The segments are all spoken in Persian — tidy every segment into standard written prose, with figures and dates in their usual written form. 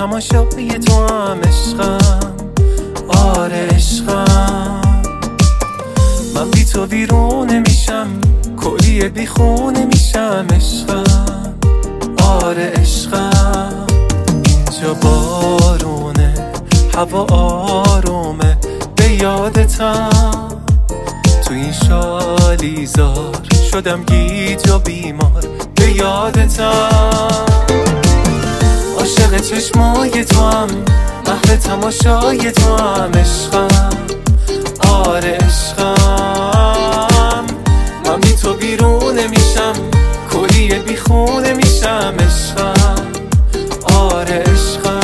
تماشای تو هم عشقم، آره عشقم. من بی تو بیرون میشم، کلی بی خونه میشم عشقم، آره عشقم. اینجا بارونه، هوا آرومه، به یادتم. تو این شالیزار شدم گیج و بیمار، به یادتم. عاشق چشمای تو هم، محو تماشای تو هم عشقم، آره عشقم. من بی تو بیرون میشم، کلی بی خونه میشم عشقم، آره عشقم.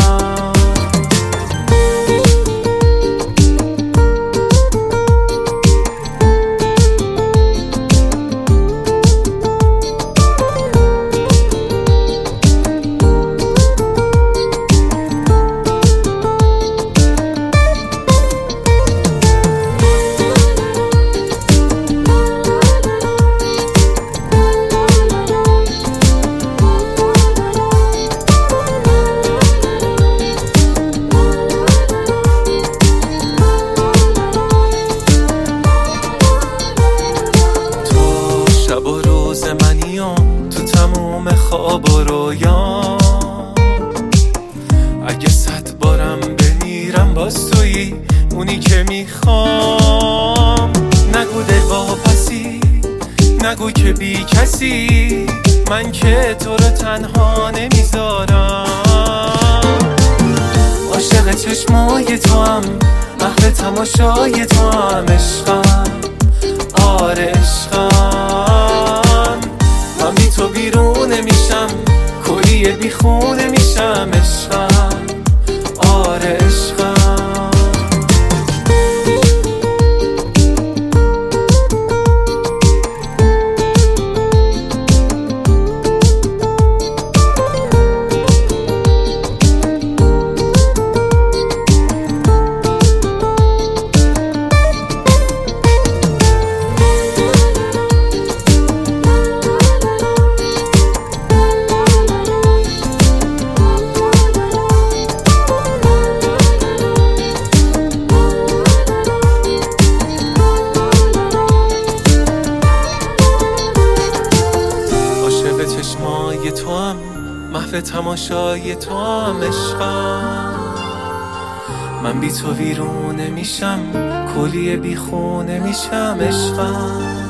تو تموم خواب و رویام، اگه 100 بارم بمیرم باز تویی اونی که میخوام. نگو دل واپسی، نگو که بی کسی، من که تو رو تنها نمیذارم. عاشق چشمای تو هم، محو تماشای تو هم عشقم، آره عشقم. من بی تو بیرون میشم، کلی بی خونه میشم عشقم، آره عشقم. چشمای تو هم، محو تماشای تو هم عشقم. من بی تو ویرونه میشم، کلی بی خونه میشم عشقم.